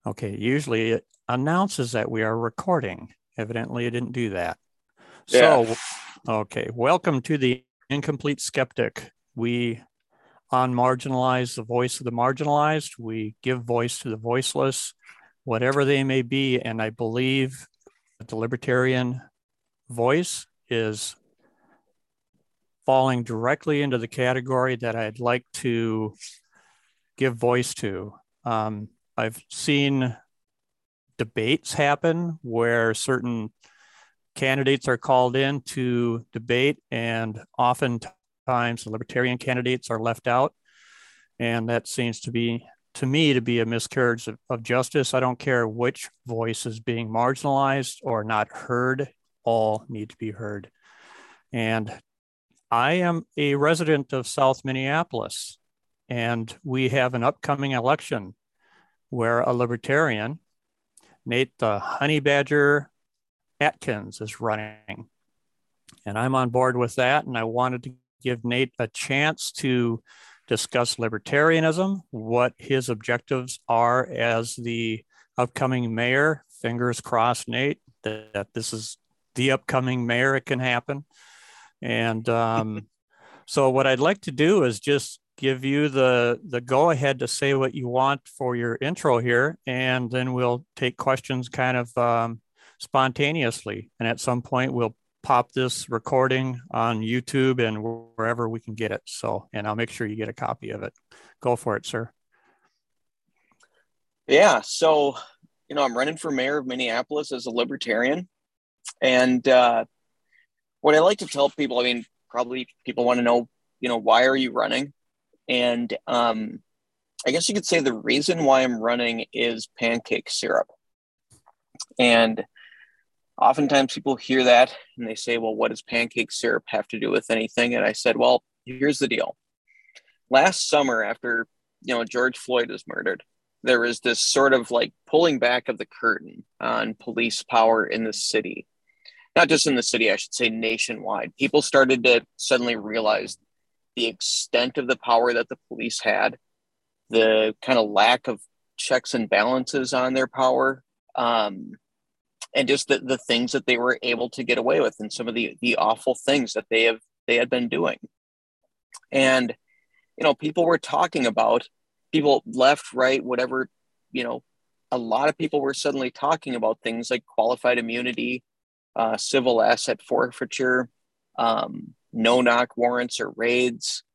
Okay, usually it announces that we are recording. Evidently, it didn't do that. Yeah. So, okay, welcome to the Incomplete Skeptic. We unmarginalize the voice of the marginalized. We give voice to the voiceless, whatever they may be. And I believe that the libertarian voice is falling directly into the category that I'd like to give voice to. I've seen debates happen where certain candidates are called in to debate, and oftentimes the libertarian candidates are left out. And that seems to me, to be a miscarriage of justice. I don't care which voice is being marginalized or not heard, all need to be heard. And I am a resident of South Minneapolis, and we have an upcoming election where a libertarian, Nate the Honey Badger Atkins, is running. And I'm on board with that. And I wanted to give Nate a chance to discuss libertarianism, what his objectives are as the upcoming mayor. Fingers crossed, Nate, that this is the upcoming mayor. It can happen. And so, what I'd like to do is just give you the go ahead to say what you want for your intro here, and then we'll take questions kind of spontaneously. And at some point, we'll pop this recording on YouTube and wherever we can get it. So, and I'll make sure you get a copy of it. Go for it, sir. Yeah. So, I'm running for mayor of Minneapolis as a libertarian. And what I like to tell people, I mean, probably people want to know, why are you running? And I guess you could say the reason why I'm running is pancake syrup. And oftentimes people hear that and they say, well, what does pancake syrup have to do with anything? And I said, well, here's the deal. Last summer, after, George Floyd was murdered, there was this sort of like pulling back of the curtain on police power in the city. Not just in the city, I should say nationwide. People started to suddenly realize the extent of the power that the police had, the kind of lack of checks and balances on their power, and just the things that they were able to get away with, and some of the awful things that they had been doing. And people were talking about, people left, right, whatever, a lot of people were suddenly talking about things like qualified immunity, civil asset forfeiture, no knock warrants or raids,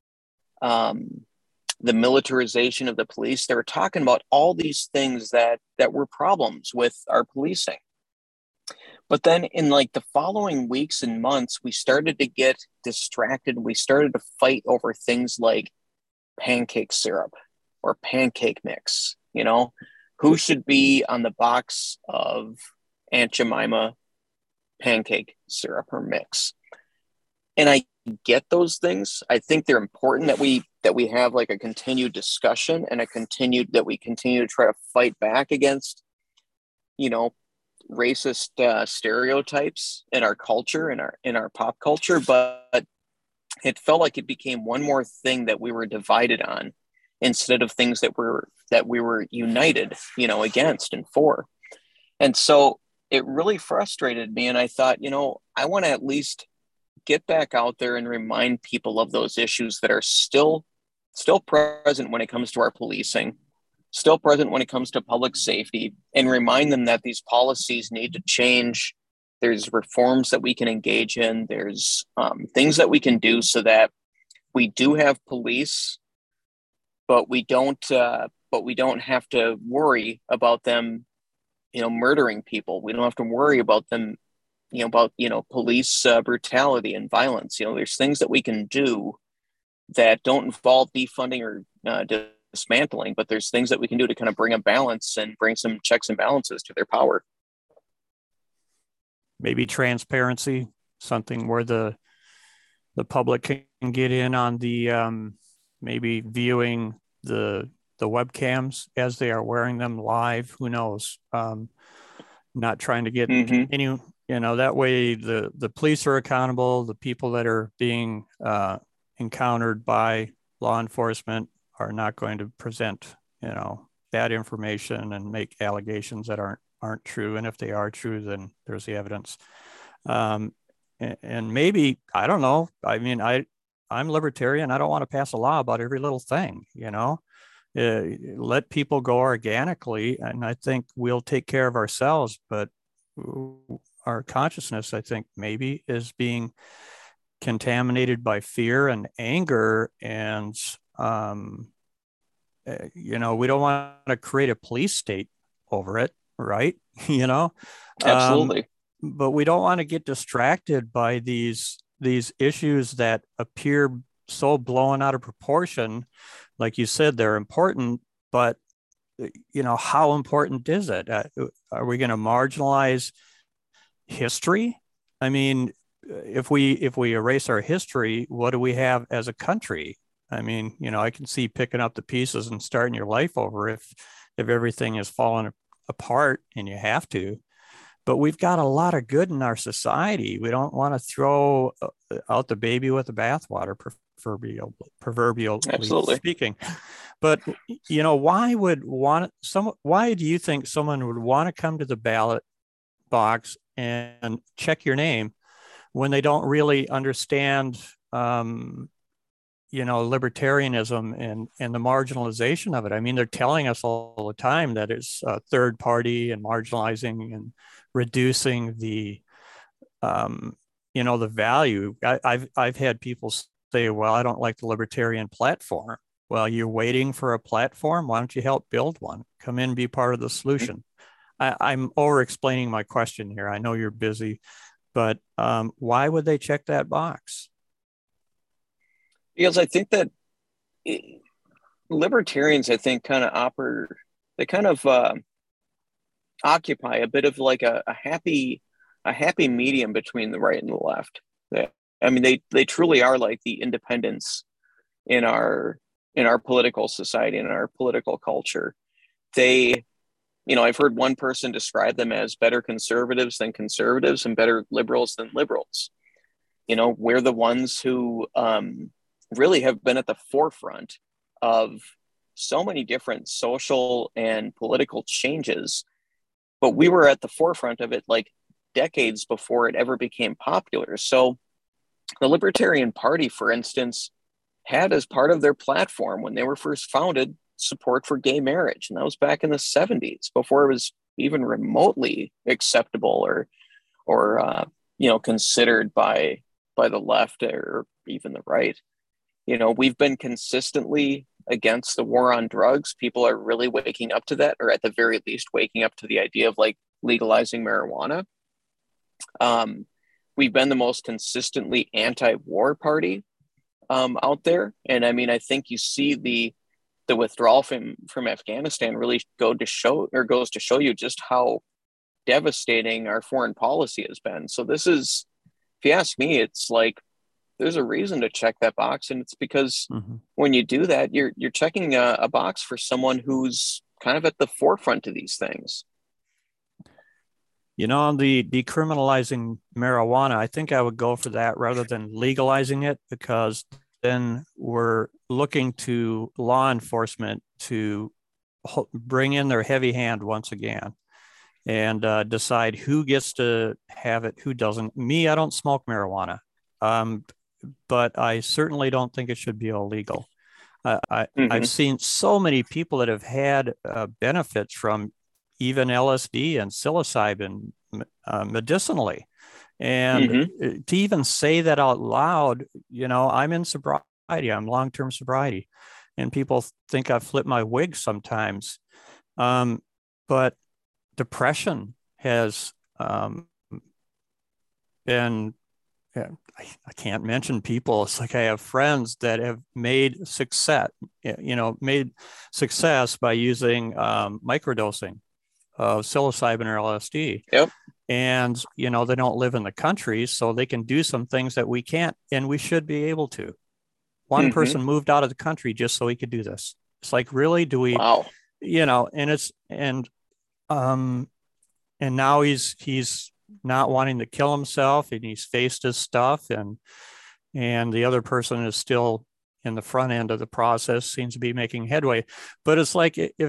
the militarization of the police. They were talking about all these things that were problems with our policing. But then in like the following weeks and months, we started to get distracted. We started to fight over things like pancake syrup or pancake mix, who should be on the box of Aunt Jemima pancake syrup or mix. And I get those things. I think they're important that we have like a continued discussion and that we continue to try to fight back against, you know, racist stereotypes in our culture, in our pop culture. But it felt like it became one more thing that we were divided on instead of things that we were united, against and for. And so it really frustrated me. And I thought, I want to at least get back out there and remind people of those issues that are still present when it comes to our policing, still present when it comes to public safety, and remind them that these policies need to change. There's reforms that we can engage in. There's things that we can do so that we do have police, but we don't have to worry about them, murdering people. We don't have to worry about them, police brutality and violence. There's things that we can do that don't involve defunding or dismantling, but there's things that we can do to kind of bring a balance and bring some checks and balances to their power. Maybe transparency, something where the public can get in on the maybe viewing the webcams as they are wearing them live. Who knows? Not trying to get Mm-hmm. any, that way the police are accountable. The people that are being encountered by law enforcement are not going to present, bad information and make allegations that aren't true. And if they are true, then there's the evidence. And maybe, I don't know. I mean, I'm libertarian. I don't want to pass a law about every little thing, let people go organically. And I think we'll take care of ourselves, but our consciousness, I think, maybe is being contaminated by fear and anger. And, we don't want to create a police state over it, right? Absolutely. But we don't want to get distracted by these issues that appear so blown out of proportion. Like you said, they're important, but how important is it? Are we going to marginalize history? I mean, if we erase our history, what do we have as a country? I mean, I can see picking up the pieces and starting your life over if everything is falling apart and you have to. But we've got a lot of good in our society. We don't want to throw out the baby with the bathwater, proverbially Absolutely. speaking. But why do you think someone would want to come to the ballot box and check your name when they don't really understand libertarianism and the marginalization of it? I mean, they're telling us all the time that it's a third party and marginalizing and reducing the the value. I've had people say, well, I don't like the libertarian platform. Well, you're waiting for a platform. Why don't you help build one? Come in and be part of the solution. I'm over explaining my question here. I know you're busy, but why would they check that box? Because I think that libertarians, I think, occupy a bit of like a happy medium between the right and the left. I mean, they truly are like the independents in our political society, in our political culture. I've heard one person describe them as better conservatives than conservatives and better liberals than liberals. We're the ones who really have been at the forefront of so many different social and political changes, but we were at the forefront of it like decades before it ever became popular. So the Libertarian Party, for instance, had as part of their platform when they were first founded support for gay marriage. And that was back in the 70s, before it was even remotely acceptable or considered by the left or even the right. We've been consistently against the war on drugs. People are really waking up to that, or at the very least waking up to the idea of like legalizing marijuana. We've been the most consistently anti-war party out there. And I mean, I think you see the withdrawal from Afghanistan really goes to show you just how devastating our foreign policy has been. So this is, if you ask me, it's like there's a reason to check that box, and it's because when you do that, you're checking a box for someone who's kind of at the forefront of these things. On the decriminalizing marijuana, I think I would go for that rather than legalizing it, because then we're looking to law enforcement to bring in their heavy hand once again and decide who gets to have it, who doesn't. Me, I don't smoke marijuana, but I certainly don't think it should be illegal. I've seen so many people that have had benefits from even LSD and psilocybin medicinally. And to even say that out loud, I'm in sobriety, I'm long-term sobriety, and people think I flip my wig sometimes. But depression has been, I can't mention people. It's like I have friends that have made success by using microdosing of psilocybin or LSD. Yep. And, they don't live in the country, so they can do some things that we can't, and we should be able to. One person moved out of the country just so he could do this. It's like, really, do we, wow. And now he's not wanting to kill himself, and he's faced his stuff, and the other person is still in the front end of the process, seems to be making headway. But it's like,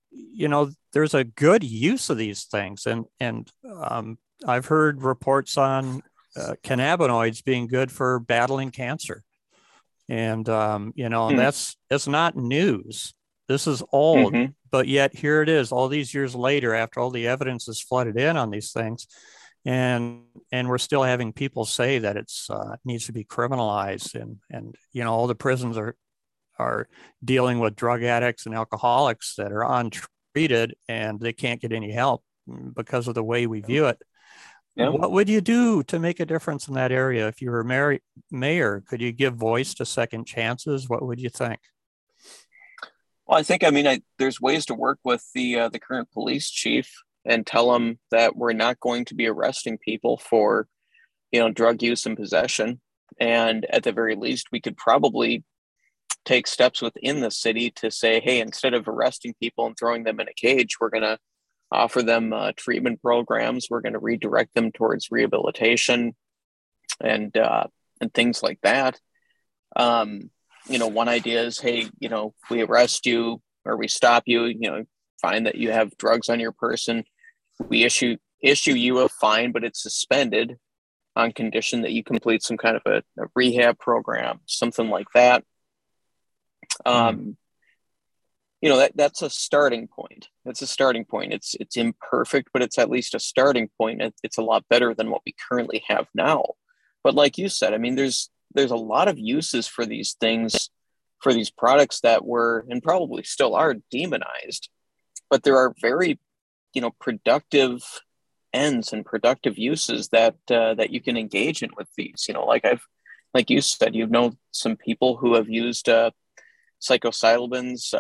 there's a good use of these things, and I've heard reports on cannabinoids being good for battling cancer, and Hmm. that's not news. This is old, Mm-hmm. but yet here it is, all these years later, after all the evidence is flooded in on these things, and we're still having people say that it's needs to be criminalized, and all the prisons are dealing with drug addicts and alcoholics that are untreated and they can't get any help because of the way we view it. Yeah. What would you do to make a difference in that area? If you were mayor, could you give voice to second chances? What would you think? Well, there's ways to work with the current police chief and tell him that we're not going to be arresting people for, drug use and possession. And at the very least, we could probably take steps within the city to say, hey, instead of arresting people and throwing them in a cage, we're going to offer them treatment programs. We're going to redirect them towards rehabilitation and things like that. Um, one idea is, hey, we arrest you or we stop you, find that you have drugs on your person. We issue you a fine, but it's suspended on condition that you complete some kind of a rehab program, something like that. Mm. Um, that's a starting point. That's a starting point. It's imperfect, but it's at least a starting point. It's a lot better than what we currently have now. But like you said, there's a lot of uses for these things, for these products that were and probably still are demonized. But there are very, productive ends and productive uses that you can engage in with these. Like you said, some people who have used psilocybins,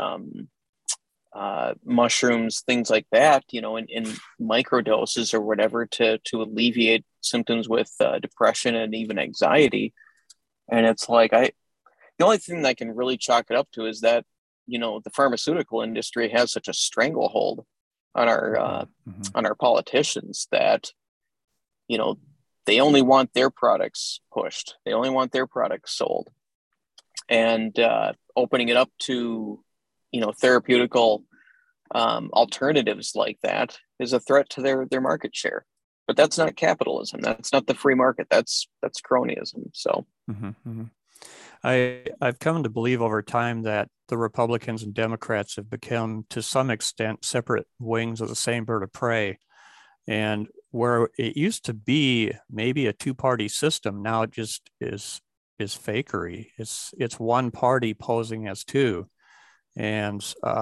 mushrooms, things like that, in micro doses or whatever to alleviate symptoms with depression and even anxiety. And it's like the only thing that I can really chalk it up to is that the pharmaceutical industry has such a stranglehold on our politicians that you know they only want their products pushed. They only want their products sold, and opening it up to therapeutical alternatives like that is a threat to their market share. But that's not capitalism. That's not the free market. That's cronyism. So. Mm-hmm, mm-hmm. I've come to believe over time that the Republicans and Democrats have become, to some extent, separate wings of the same bird of prey. And where it used to be maybe a two-party system, now it just is fakery. It's one party posing as two, and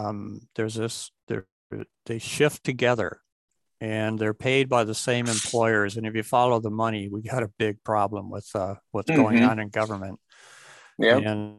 they shift together, and they're paid by the same employers. And if you follow the money, we got a big problem with what's going Mm-hmm. on in government. Yeah. And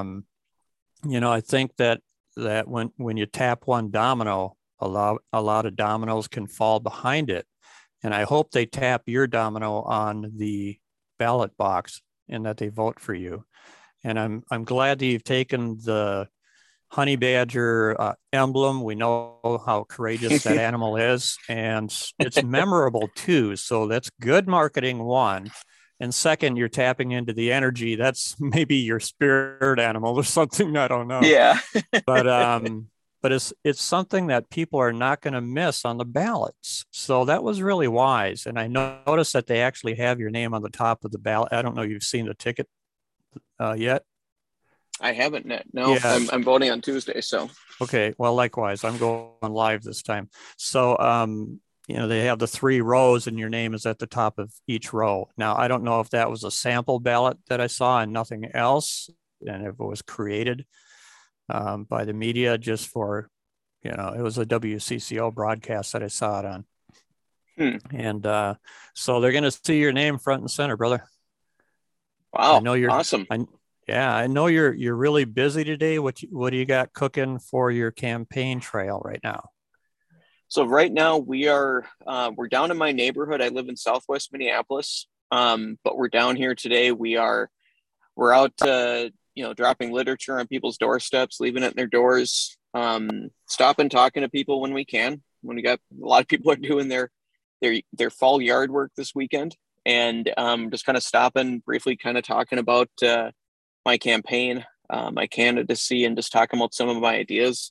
I think that when you tap one domino, a lot of dominoes can fall behind it. And I hope they tap your domino on the ballot box and that they vote for you. And I'm glad that you've taken the honey badger emblem. We know how courageous that animal is, and it's memorable too. So that's good marketing, one. And second, you're tapping into the energy. That's maybe your spirit animal or something. I don't know. Yeah. But it's something that people are not going to miss on the ballots. So that was really wise. And I noticed that they actually have your name on the top of the ballot. I don't know if you've seen the ticket yet. I haven't yet. No, Yeah. I'm voting on Tuesday. So. Okay. Well, likewise, I'm going live this time. So, they have the 3 rows and your name is at the top of each row. Now, I don't know if that was a sample ballot that I saw and nothing else, and if it was created by the media just for, it was a WCCO broadcast that I saw it on. And so they're going to see your name front and center, brother. Wow. I know you're awesome. I know you're really busy today. What do you got cooking for your campaign trail right now? So right now we're down in my neighborhood. I live in Southwest Minneapolis, but we're down here today. We're out, dropping literature on people's doorsteps, leaving it in their doors, stopping, talking to people when we can. When we got a lot of people are doing their fall yard work this weekend, and just kind of stopping briefly, kind of talking about my campaign, my candidacy, and just talking about some of my ideas.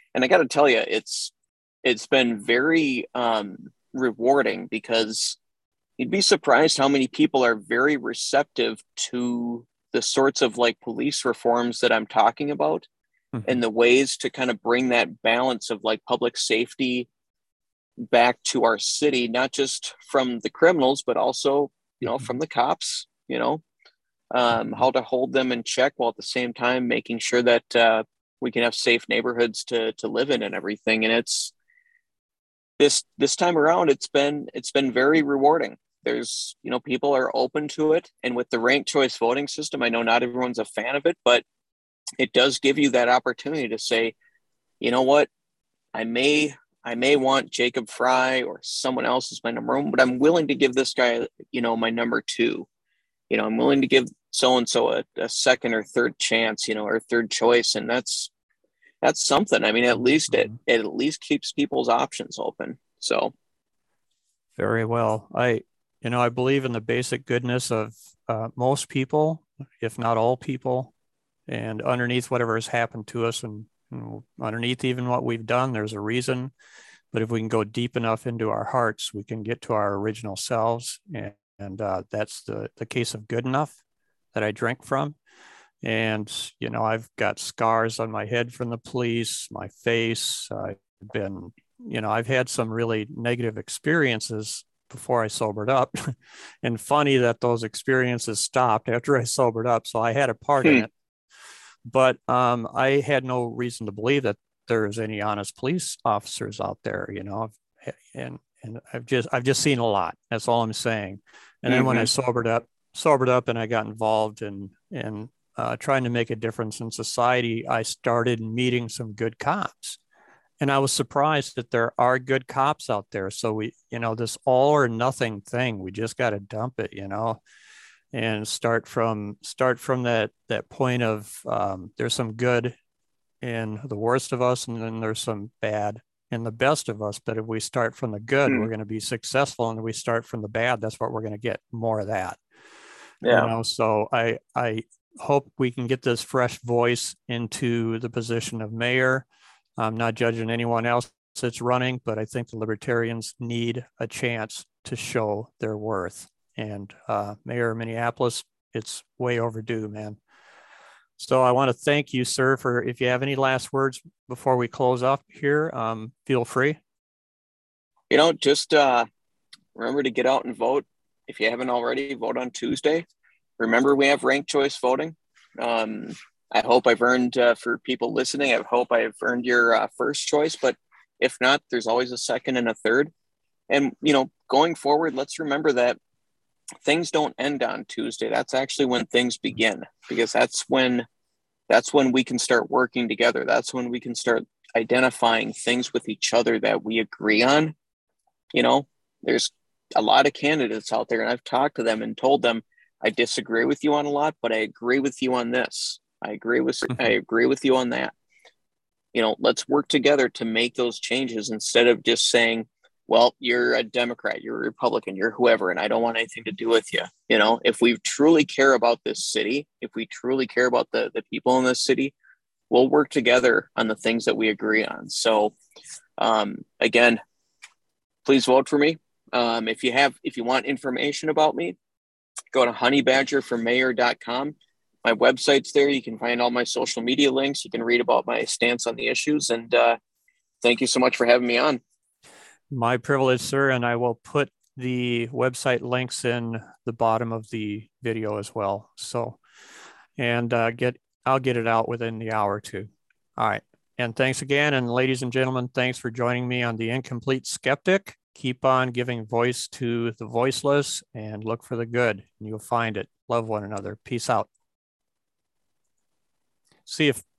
And I got to tell you, it's been very rewarding, because you'd be surprised how many people are very receptive to the sorts of like police reforms that I'm talking about, and the ways to kind of bring that balance of like public safety back to our city, not just from the criminals, but also, from the cops, how to hold them in check while at the same time making sure that we can have safe neighborhoods to live in and everything. And it's this time around, it's been very rewarding. There's, people are open to it. And with the ranked choice voting system, I know not everyone's a fan of it, but it does give you that opportunity to say, you know what, I may want Jacob Fry or someone else as my number one, but I'm willing to give this guy, my number two. I'm willing to give so-and-so a second or third chance, or third choice. And that's something. I mean, at least it at least keeps people's options open. So. Very well. I believe in the basic goodness of most people, if not all people, and underneath whatever has happened to us, and underneath even what we've done, there's a reason. But if we can go deep enough into our hearts, we can get to our original selves. And that's the case of Good Enough that I drink from. And, I've got scars on my head from the police, my face. I've had some really negative experiences before I sobered up. And funny that those experiences stopped after I sobered up. So I had a part in it. But I had no reason to believe that there's any honest police officers out there, and I've just seen a lot. That's all I'm saying. And then when I sobered up and I got involved in trying to make a difference in society, I started meeting some good cops. And I was surprised that there are good cops out there. So we, this all or nothing thing, we just got to dump it, and start from that point of there's some good in the worst of us, and then there's some bad in the best of us. But if we start from the good, we're going to be successful, and if we start from the bad, that's what we're going to get, more of that. Yeah. So I hope we can get this fresh voice into the position of mayor. I'm not judging anyone else that's running, but I think the Libertarians need a chance to show their worth. And Mayor of Minneapolis, it's way overdue, man. So I want to thank you, sir, for, if you have any last words before we close up here, feel free. Just remember to get out and vote. If you haven't already, vote on Tuesday. Remember, we have ranked choice voting. I hope I've earned, for people listening, I hope I've earned your first choice. But if not, there's always a second and a third. And, going forward, let's remember that things don't end on Tuesday. That's actually when things begin, because that's when we can start working together. That's when we can start identifying things with each other that we agree on. There's a lot of candidates out there, and I've talked to them and told them, I disagree with you on a lot, but I agree with you on this. I agree with you on that. Let's work together to make those changes, instead of just saying, well, you're a Democrat, you're a Republican, you're whoever, and I don't want anything to do with you. If we truly care about this city, if we truly care about the people in this city, we'll work together on the things that we agree on. So, again, please vote for me. If you want information about me, go to honeybadgerformayor.com. My website's there. You can find all my social media links. You can read about my stance on the issues. And thank you so much for having me on. My privilege, sir. And I will put the website links in the bottom of the video as well. So, and I'll get it out within the hour or two. All right. And thanks again. And ladies and gentlemen, thanks for joining me on The Incomplete Skeptic. Keep on giving voice to the voiceless and look for the good, and you'll find it. Love one another. Peace out. See you.